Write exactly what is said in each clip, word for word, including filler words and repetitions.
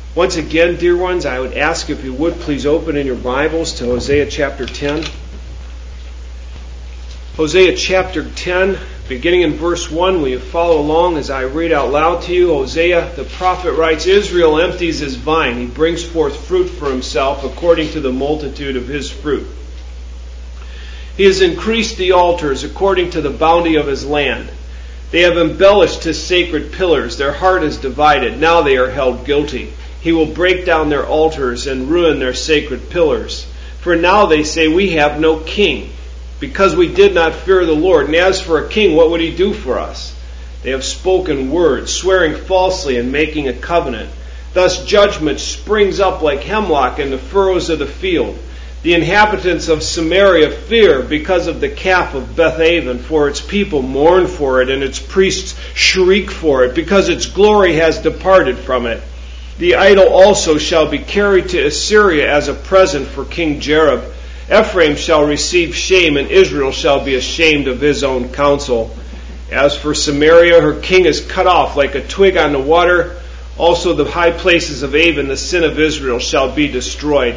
Once again, dear ones, I would ask if you would please open in your Bibles to Hosea chapter ten. Hosea chapter ten, beginning in verse one, will you follow along as I read out loud to you? Hosea, the prophet, writes, Israel empties his vine. He brings forth fruit for himself according to the multitude of his fruit. He has increased the altars according to the bounty of his land. They have embellished his sacred pillars. Their heart is divided. Now they are held guilty. He will break down their altars and ruin their sacred pillars. For now they say, we have no king, because we did not fear the Lord. And as for a king, what would he do for us? They have spoken words, swearing falsely and making a covenant. Thus judgment springs up like hemlock in the furrows of the field. The inhabitants of Samaria fear because of the calf of Bethaven, for its people mourn for it, and its priests shriek for it, because its glory has departed from it. The idol also shall be carried to Assyria as a present for King Jareb. Ephraim shall receive shame, and Israel shall be ashamed of his own counsel. As for Samaria, her king is cut off like a twig on the water. Also the high places of Avon, the sin of Israel, shall be destroyed.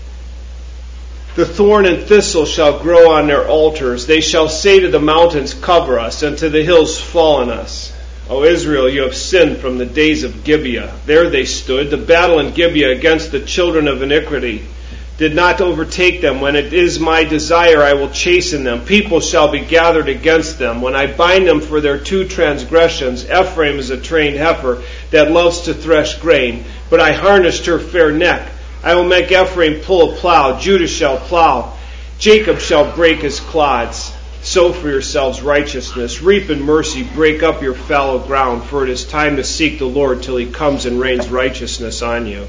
The thorn and thistle shall grow on their altars. They shall say to the mountains, cover us, and to the hills, fall on us. O Israel, you have sinned from the days of Gibeah. There they stood. The battle in Gibeah against the children of iniquity did not overtake them. When it is my desire, I will chasten them. People shall be gathered against them. When I bind them for their two transgressions, Ephraim is a trained heifer that loves to thresh grain, but I harnessed her fair neck. I will make Ephraim pull a plow. Judah shall plow. Jacob shall break his clods. Sow for yourselves righteousness. Reap in mercy. Break up your fallow ground. For it is time to seek the Lord till he comes and rains righteousness on you.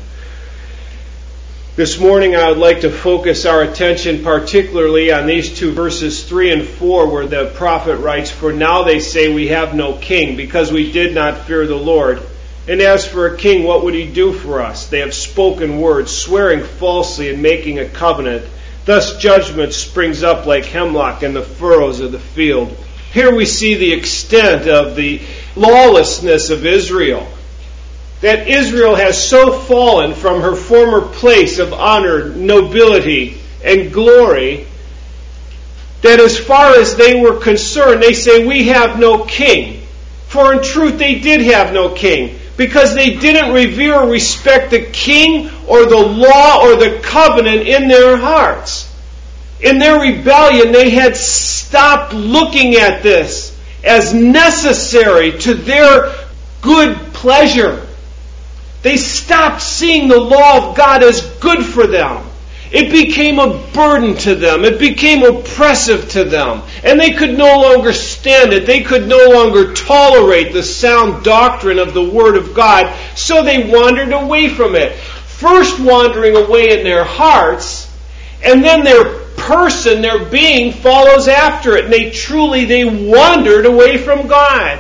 This morning I would like to focus our attention particularly on these two verses three and four, where the prophet writes, For now they say we have no king, because we did not fear the Lord. And as for a king, what would he do for us? They have spoken words, swearing falsely and making a covenant. Thus judgment springs up like hemlock in the furrows of the field. Here we see the extent of the lawlessness of Israel. That Israel has so fallen from her former place of honor, nobility, and glory, that as far as they were concerned, they say, we have no king. For in truth they did have no king, because they didn't revere or respect the king or the law or the covenant in their hearts. In their rebellion, they had stopped looking at this as necessary to their good pleasure. They stopped seeing the law of God as good for them. It became a burden to them. It became oppressive to them. And they could no longer stand it. They could no longer tolerate the sound doctrine of the Word of God. So they wandered away from it. First wandering away in their hearts, and then their person, their being, follows after it. And they truly, they wandered away from God.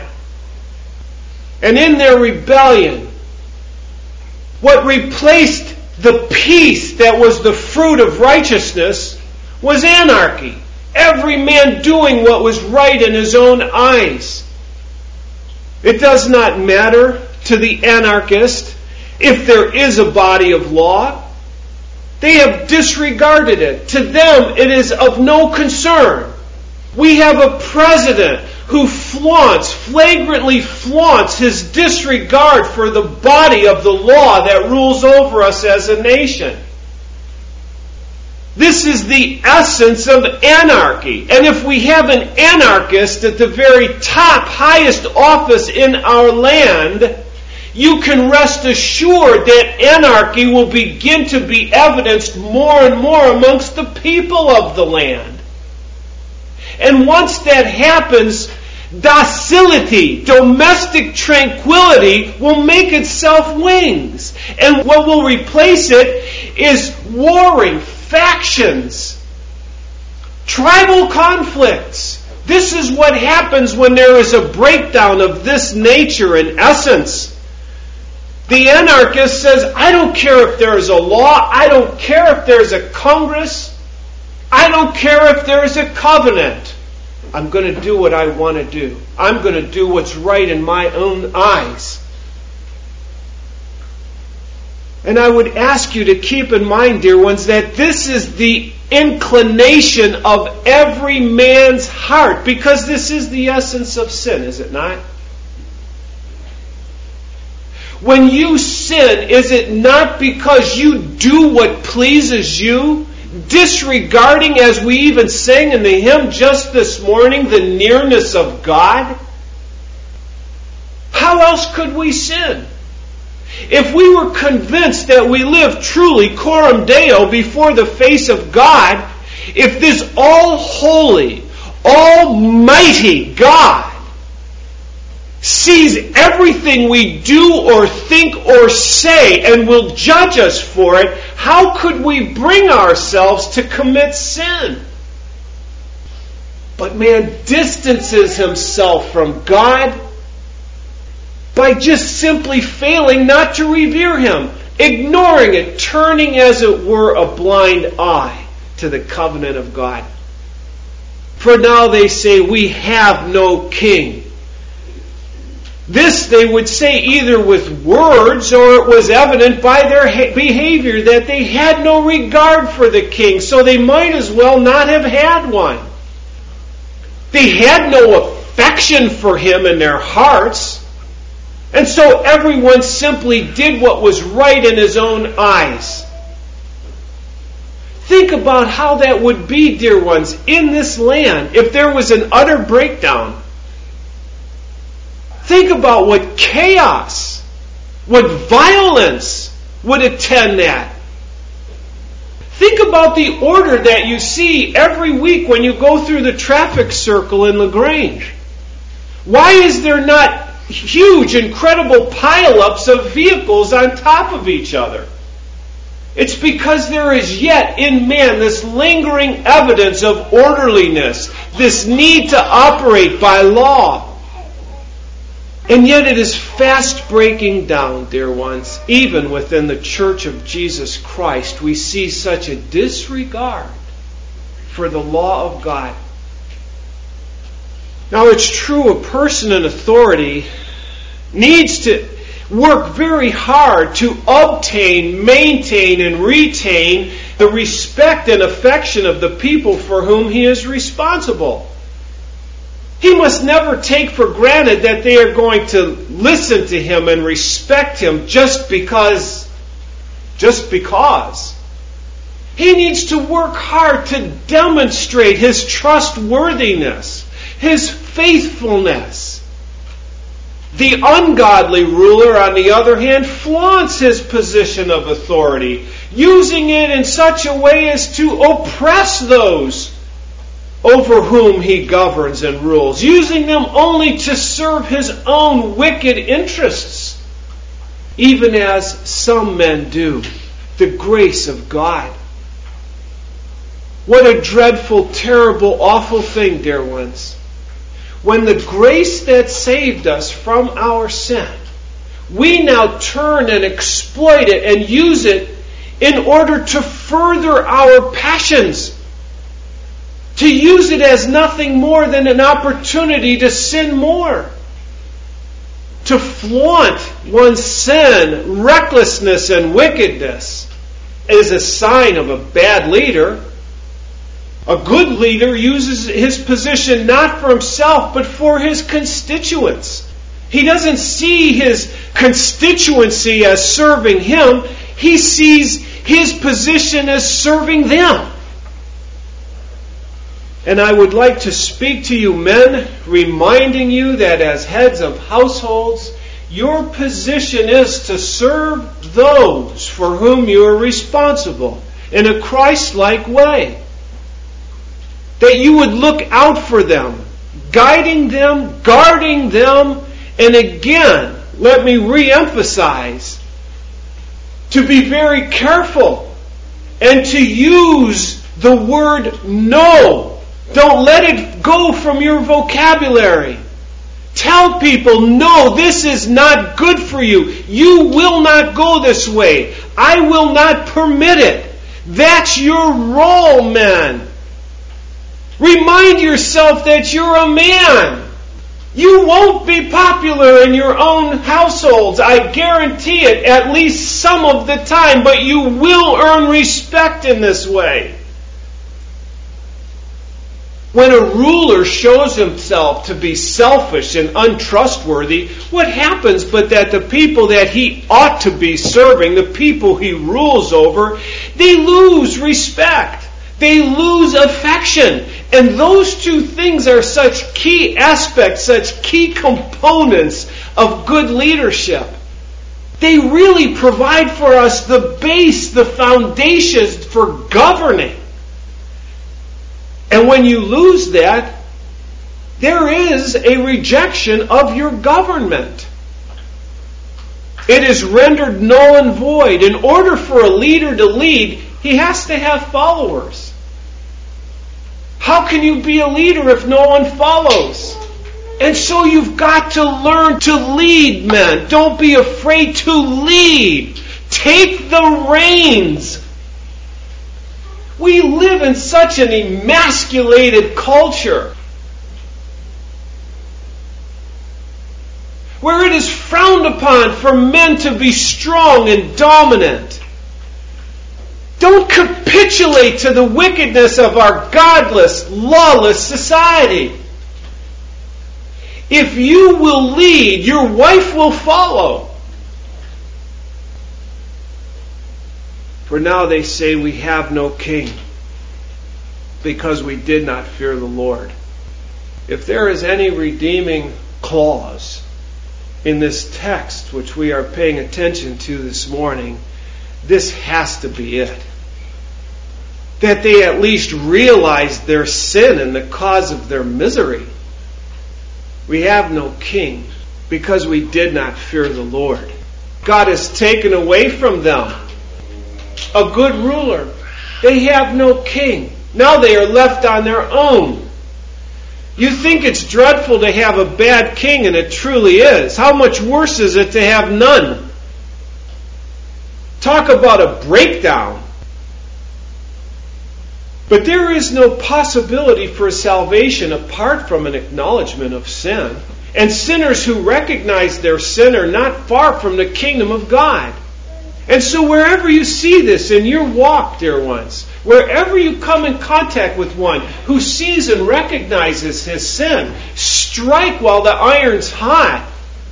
And in their rebellion, what replaced the peace that was the fruit of righteousness was anarchy. Every man doing what was right in his own eyes. It does not matter to the anarchist if there is a body of law. They have disregarded it. To them, it is of no concern. We have a president who flaunts, flagrantly flaunts his disregard for the body of the law that rules over us as a nation. This is the essence of anarchy. And if we have an anarchist at the very top, highest office in our land, you can rest assured that anarchy will begin to be evidenced more and more amongst the people of the land. And once that happens, docility, domestic tranquility will make itself wings. And what will replace it is warring, factions, tribal conflicts. This is what happens when there is a breakdown of this nature in essence. The anarchist says, I don't care if there is a law, I don't care if there's a Congress, I don't care if there's a covenant. I'm going to do what I want to do. I'm going to do what's right in my own eyes. And I would ask you to keep in mind, dear ones, that this is the inclination of every man's heart, because this is the essence of sin, is it not? When you sin, is it not because you do what pleases you, disregarding, as we even sang in the hymn just this morning, the nearness of God? How else could we sin? If we were convinced that we live truly coram Deo before the face of God, if this all-holy, almighty God sees everything we do or think or say and will judge us for it, how could we bring ourselves to commit sin? But man distances himself from God by just simply failing not to revere Him, ignoring it, turning as it were a blind eye to the covenant of God. For now they say, we have no king. This they would say either with words, or it was evident by their behavior that they had no regard for the king, so they might as well not have had one. They had no affection for him in their hearts, and so everyone simply did what was right in his own eyes. Think about how that would be, dear ones, in this land if there was an utter breakdown. Think about what chaos, what violence would attend that. Think about the order that you see every week when you go through the traffic circle in LaGrange. Why is there not huge, incredible pile-ups of vehicles on top of each other? It's because there is yet in man this lingering evidence of orderliness, this need to operate by law. And yet it is fast breaking down, dear ones. Even within the Church of Jesus Christ, we see such a disregard for the law of God. Now it's true, a person in authority needs to work very hard to obtain, maintain, and retain the respect and affection of the people for whom he is responsible. He must never take for granted that they are going to listen to him and respect him just because, just because. He needs to work hard to demonstrate his trustworthiness, his faithfulness. The ungodly ruler, on the other hand, flaunts his position of authority, using it in such a way as to oppress those over whom he governs and rules, using them only to serve his own wicked interests, even as some men do. The grace of God. What a dreadful, terrible, awful thing, dear ones. When the grace that saved us from our sin, we now turn and exploit it and use it in order to further our passions. To use it as nothing more than an opportunity to sin more. To flaunt one's sin, recklessness, and wickedness is a sign of a bad leader. A good leader uses his position not for himself, but for his constituents. He doesn't see his constituency as serving him. He sees his position as serving them. And I would like to speak to you men, reminding you that as heads of households, your position is to serve those for whom you are responsible in a Christ-like way. That you would look out for them, guiding them, guarding them, and again, let me re-emphasize, to be very careful and to use the word no. Don't let it go from your vocabulary. Tell people, no, this is not good for you. You will not go this way. I will not permit it. That's your role, men. Remind yourself that you're a man. You won't be popular in your own households, I guarantee it, at least some of the time, but you will earn respect in this way. When a ruler shows himself to be selfish and untrustworthy, what happens but that the people that he ought to be serving, the people he rules over, they lose respect. They lose affection. And those two things are such key aspects, such key components of good leadership. They really provide for us the base, the foundations for governing. And when you lose that, there is a rejection of your government. It is rendered null and void. In order for a leader to lead, he has to have followers. How can you be a leader if no one follows? And so you've got to learn to lead, men. Don't be afraid to lead. Take the reins. We live in such an emasculated culture where it is frowned upon for men to be strong and dominant. Don't capitulate to the wickedness of our godless, lawless society. If you will lead, your wife will follow. For now they say we have no king, because we did not fear the Lord. If there is any redeeming clause in this text which we are paying attention to this morning, this has to be it. That they at least realized their sin and the cause of their misery. We have no king because we did not fear the Lord. God has taken away from them a good ruler. They have no king. Now they are left on their own. You think it's dreadful to have a bad king, and it truly is. How much worse is it to have none? Talk about a breakdown. But there is no possibility for salvation apart from an acknowledgement of sin. And sinners who recognize their sin are not far from the kingdom of God. And so wherever you see this in your walk, dear ones, wherever you come in contact with one who sees and recognizes his sin, strike while the iron's hot.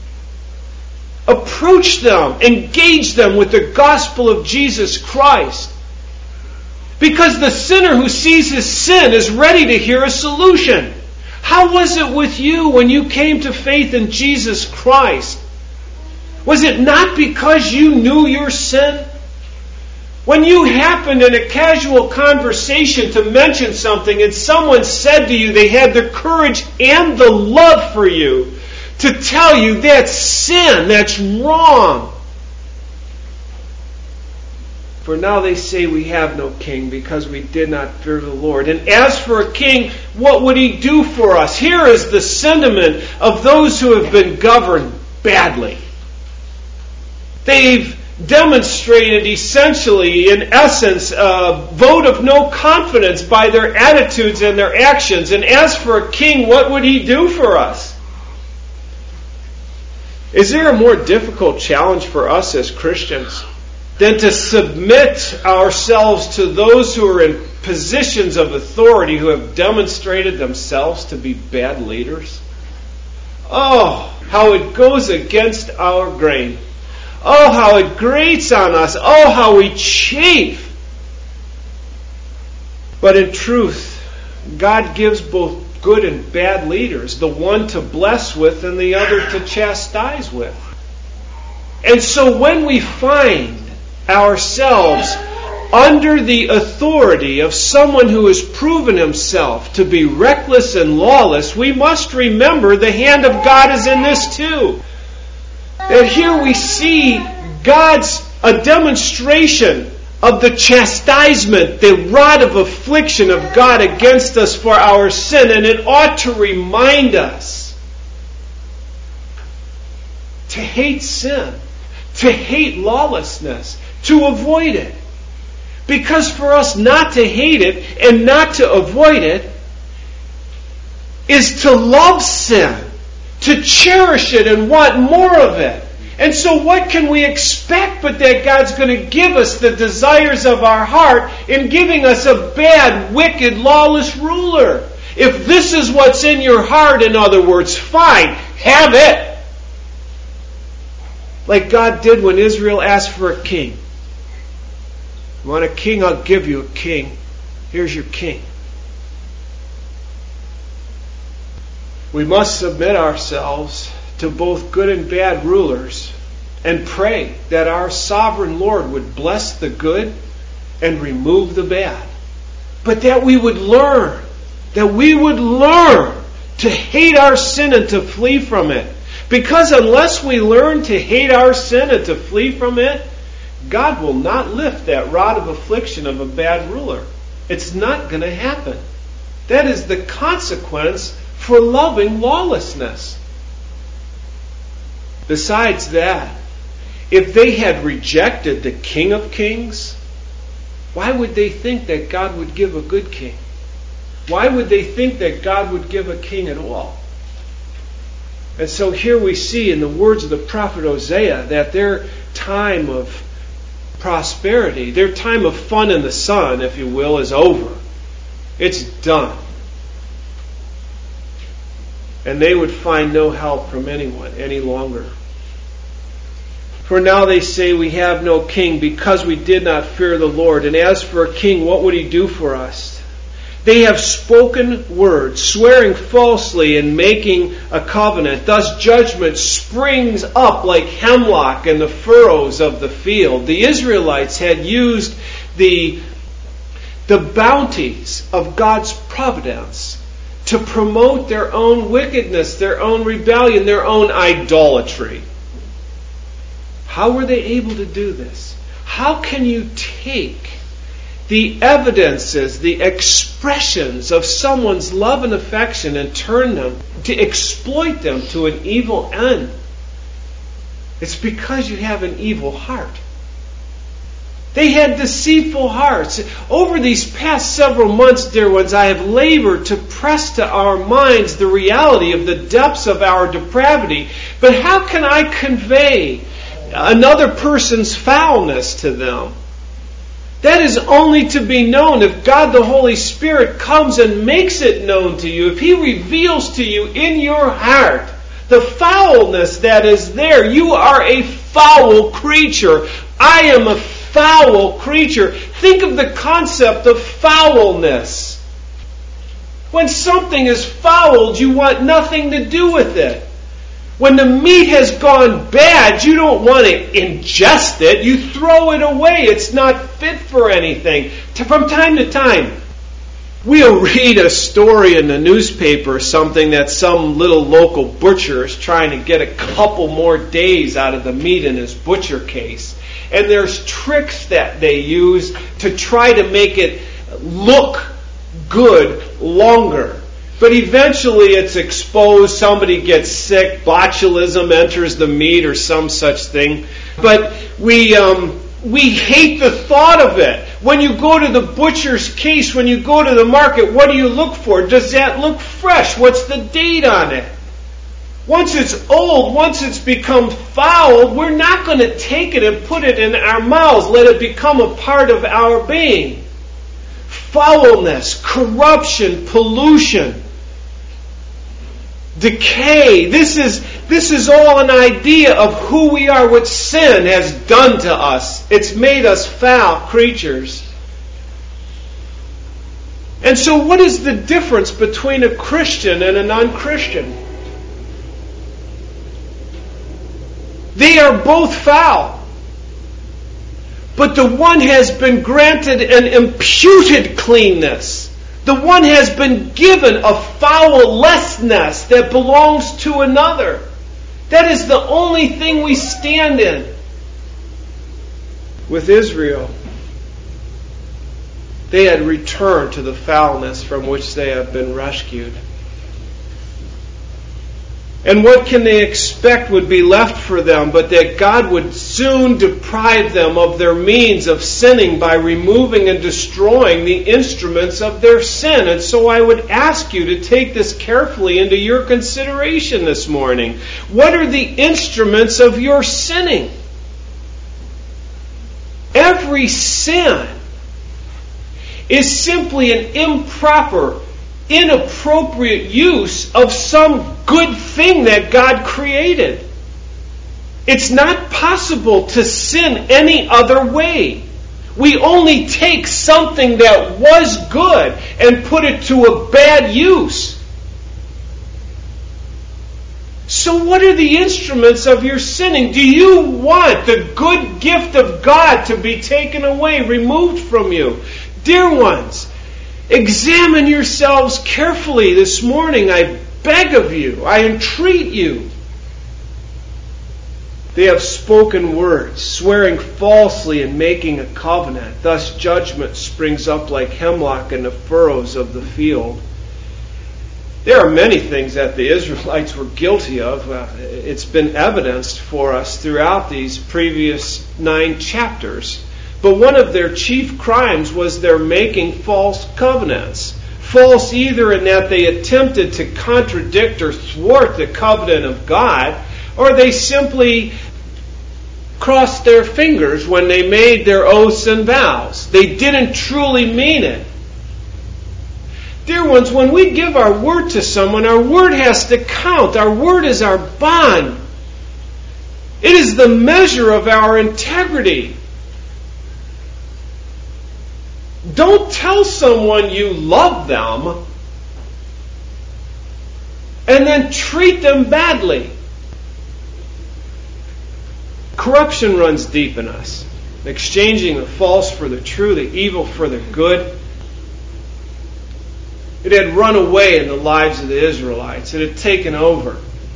Approach them, engage them with the gospel of Jesus Christ. Because the sinner who sees his sin is ready to hear a solution. How was it with you when you came to faith in Jesus Christ? Was it not because you knew your sin? When you happened in a casual conversation to mention something and someone said to you they had the courage and the love for you to tell you that's sin, that's wrong. For now they say we have no king because we did not fear the Lord. And as for a king, what would he do for us? Here is the sentiment of those who have been governed badly. They've demonstrated essentially, in essence, a vote of no confidence by their attitudes and their actions. And as for a king, what would he do for us? Is there a more difficult challenge for us as Christians than to submit ourselves to those who are in positions of authority who have demonstrated themselves to be bad leaders? Oh, how it goes against our grain. Oh, how it grates on us. Oh, how we chafe. But in truth, God gives both good and bad leaders, the one to bless with and the other to chastise with. And so when we find ourselves under the authority of someone who has proven himself to be reckless and lawless, we must remember the hand of God is in this too. And here we see God's a demonstration of the chastisement, the rod of affliction of God against us for our sin, and it ought to remind us to hate sin, to hate lawlessness, to avoid it. Because for us not to hate it and not to avoid it is to love sin, to cherish it and want more of it. And so what can we expect but that God's going to give us the desires of our heart in giving us a bad, wicked, lawless ruler? If this is what's in your heart, in other words, fine, have it. Like God did when Israel asked for a king. You want a king? I'll give you a king. Here's your king. We must submit ourselves to both good and bad rulers and pray that our sovereign Lord would bless the good and remove the bad. But that we would learn, that we would learn to hate our sin and to flee from it. Because unless we learn to hate our sin and to flee from it, God will not lift that rod of affliction of a bad ruler. It's not going to happen. That is the consequence for loving lawlessness. Besides that, if they had rejected the King of Kings, why would they think that God would give a good king? Why would they think that God would give a king at all? And so here we see in the words of the prophet Hosea that their time of prosperity, their time of fun in the sun, if you will, is over. It's done. And they would find no help from anyone any longer. For now they say, we have no king because we did not fear the Lord. And as for a king, what would he do for us? They have spoken words, swearing falsely and making a covenant. Thus judgment springs up like hemlock in the furrows of the field. The Israelites had used the, the bounties of God's providence to promote their own wickedness, their own rebellion, their own idolatry. How were they able to do this? How can you take the evidences, the expressions of someone's love and affection and turn them, to exploit them to an evil end? It's because you have an evil heart. They had deceitful hearts. Over these past several months, dear ones, I have labored to press to our minds the reality of the depths of our depravity. But how can I convey another person's foulness to them? That is only to be known if God the Holy Spirit comes and makes it known to you. If He reveals to you in your heart the foulness that is there. You are a foul creature. I am a foul creature. Think of the concept of foulness. When something is fouled, you want nothing to do with it. When the meat has gone bad, you don't want to ingest it. You throw it away. It's not fit for anything. From time to time, we'll read a story in the newspaper or something that some little local butcher is trying to get a couple more days out of the meat in his butcher case. And there's tricks that they use to try to make it look good longer. But eventually it's exposed, somebody gets sick, botulism enters the meat or some such thing. But we um, we hate the thought of it. When you go to the butcher's case, when you go to the market, what do you look for? Does that look fresh? What's the date on it? Once it's old, once it's become foul, we're not going to take it and put it in our mouths. Let it become a part of our being. Foulness, corruption, pollution, decay. This is, this is all an idea of who we are, what sin has done to us. It's made us foul creatures. And so what is the difference between a Christian and a non-Christian? They are both foul. But the one has been granted an imputed cleanness. The one has been given a foulness that belongs to another. That is the only thing we stand in. With Israel, they had returned to the foulness from which they have been rescued. And what can they expect would be left for them but that God would soon deprive them of their means of sinning by removing and destroying the instruments of their sin. And so I would ask you to take this carefully into your consideration this morning. What are the instruments of your sinning? Every sin is simply an improper, inappropriate use of some good thing that God created. It's not possible to sin any other way. We only take something that was good and put it to a bad use. So what are the instruments of your sinning? Do you want the good gift of God to be taken away, removed from you? Dear ones, examine yourselves carefully this morning. I beg of you, I entreat you. They have spoken words, swearing falsely and making a covenant. Thus judgment springs up like hemlock in the furrows of the field. There are many things that the Israelites were guilty of. Uh, it's been evidenced for us throughout these previous nine chapters. But one of their chief crimes was their making false covenants. False either in that they attempted to contradict or thwart the covenant of God, or they simply crossed their fingers when they made their oaths and vows. They didn't truly mean it. Dear ones, when we give our word to someone, our word has to count. Our word is our bond. It is the measure of our integrity. Don't tell someone you love them and then treat them badly. Corruption runs deep in us, exchanging the false for the true, the evil for the good. It had run away in the lives of the Israelites. It had taken over.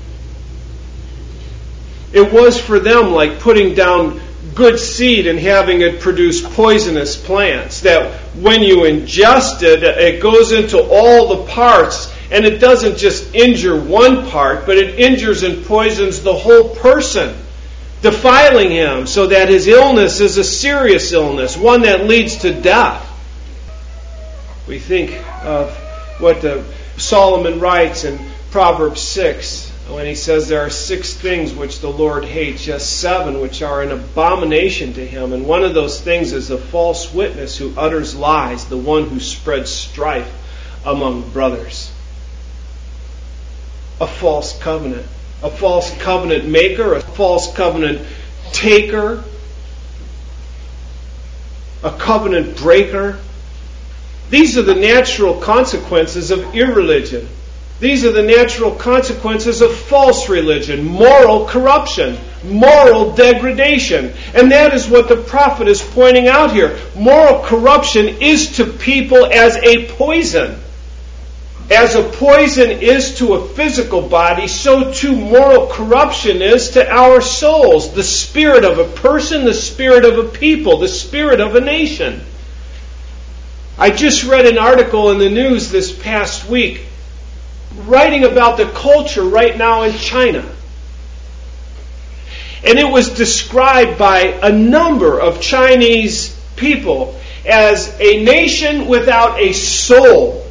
It was for them like putting down good seed and having it produce poisonous plants, that when you ingest it, it goes into all the parts, and it doesn't just injure one part, but it injures and poisons the whole person, defiling him so that his illness is a serious illness, one that leads to death. We think of what the Solomon writes in Proverbs six, when he says there are six things which the Lord hates, yes, seven which are an abomination to him. And one of those things is the false witness who utters lies, the one who spreads strife among brothers. A false covenant. A false covenant maker, a false covenant taker, a covenant breaker. These are the natural consequences of irreligion. These are the natural consequences of false religion, moral corruption, moral degradation. And that is what the prophet is pointing out here. Moral corruption is to people as a poison. As a poison is to a physical body, so too moral corruption is to our souls. The spirit of a person, the spirit of a people, the spirit of a nation. I just read an article in the news this past week writing about the culture right now in China. And it was described by a number of Chinese people as a nation without a soul.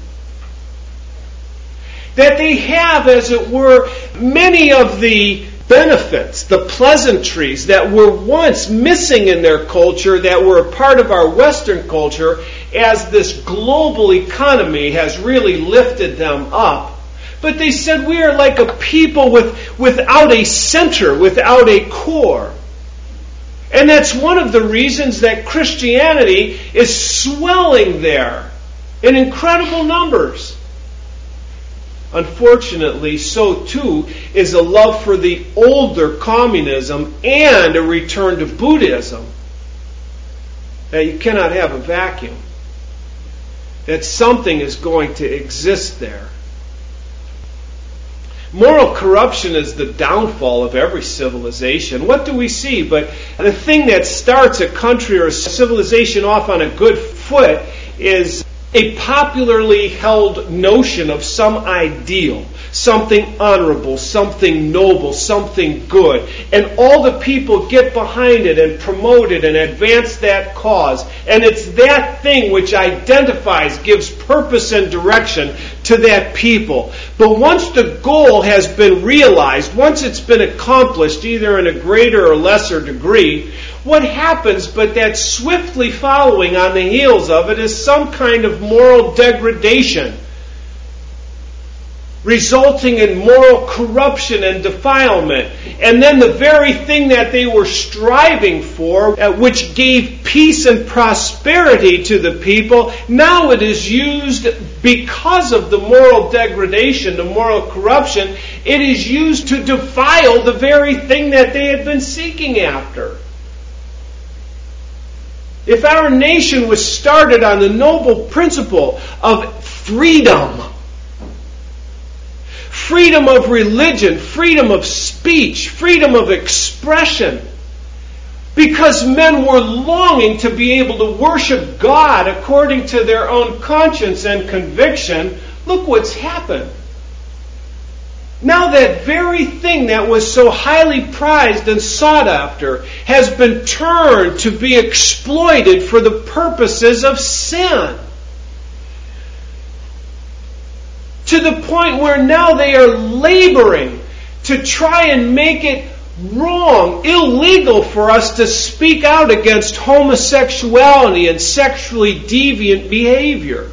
That they have, as it were, many of the benefits, the pleasantries that were once missing in their culture, that were a part of our Western culture, as this global economy has really lifted them up. But they said we are like a people with, without a center, without a core. And that's one of the reasons that Christianity is swelling there in incredible numbers. Unfortunately, so too is a love for the older communism and a return to Buddhism. That you cannot have a vacuum. That something is going to exist there. Moral corruption is the downfall of every civilization. What do we see? But the thing that starts a country or a civilization off on a good foot is a popularly held notion of some ideal, something honorable, something noble, something good. And all the people get behind it and promote it and advance that cause. And it's that thing which identifies, gives purpose and direction to that people. But once the goal has been realized, once it's been accomplished, either in a greater or lesser degree, what happens but that swiftly following on the heels of it is some kind of moral degradation, resulting in moral corruption and defilement. And then the very thing that they were striving for, which gave peace and prosperity to the people, now it is used because of the moral degradation, the moral corruption, it is used to defile the very thing that they had been seeking after. If our nation was started on the noble principle of freedom, freedom of religion, freedom of speech, freedom of expression, because men were longing to be able to worship God according to their own conscience and conviction, look what's happened. Now that very thing that was so highly prized and sought after has been turned to be exploited for the purposes of sin. To the point where now they are laboring to try and make it wrong, illegal for us to speak out against homosexuality and sexually deviant behavior.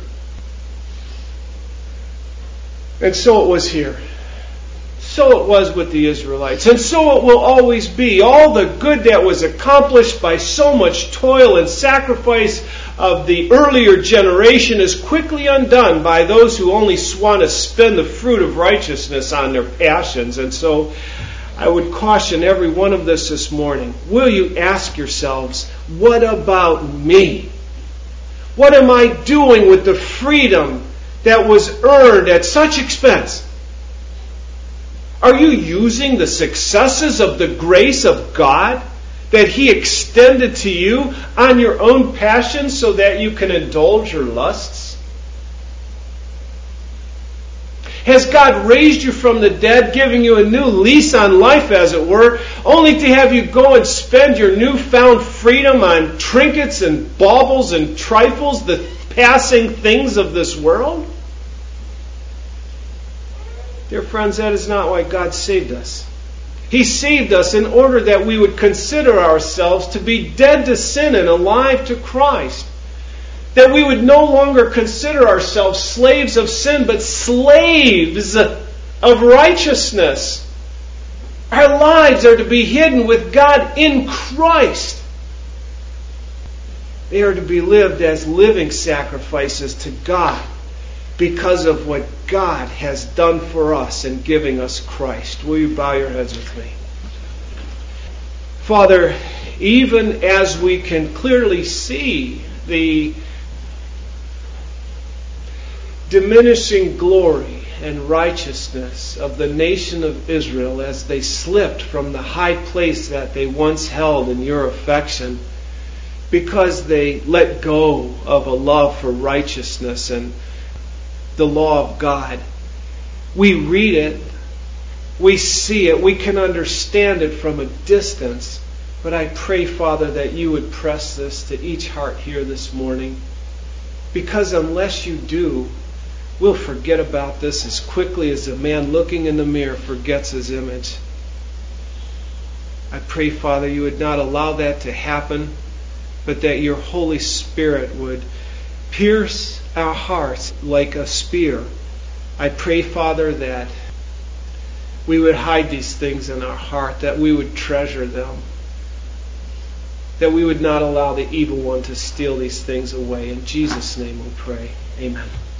And so it was here. So it was with the Israelites, and so it will always be. All the good that was accomplished by so much toil and sacrifice of the earlier generation is quickly undone by those who only want to spend the fruit of righteousness on their passions. And so I would caution every one of us this morning, will you ask yourselves, what about me? What am I doing with the freedom that was earned at such expense? Are you using the successes of the grace of God that He extended to you on your own passions so that you can indulge your lusts? Has God raised you from the dead, giving you a new lease on life, as it were, only to have you go and spend your newfound freedom on trinkets and baubles and trifles, the passing things of this world? Dear friends, that is not why God saved us. He saved us in order that we would consider ourselves to be dead to sin and alive to Christ. That we would no longer consider ourselves slaves of sin, but slaves of righteousness. Our lives are to be hidden with God in Christ. They are to be lived as living sacrifices to God, because of what God has done for us in giving us Christ. Will you bow your heads with me? Father, even as we can clearly see the diminishing glory and righteousness of the nation of Israel as they slipped from the high place that they once held in your affection, because they let go of a love for righteousness and the law of God. We read it, we see it, we can understand it from a distance. But I pray, Father, that you would press this to each heart here this morning. Because unless you do, we'll forget about this as quickly as a man looking in the mirror forgets his image. I pray, Father, you would not allow that to happen, but that your Holy Spirit would pierce our hearts like a spear. I pray, Father, that we would hide these things in our heart, that we would treasure them, that we would not allow the evil one to steal these things away. In Jesus' name we pray. Amen.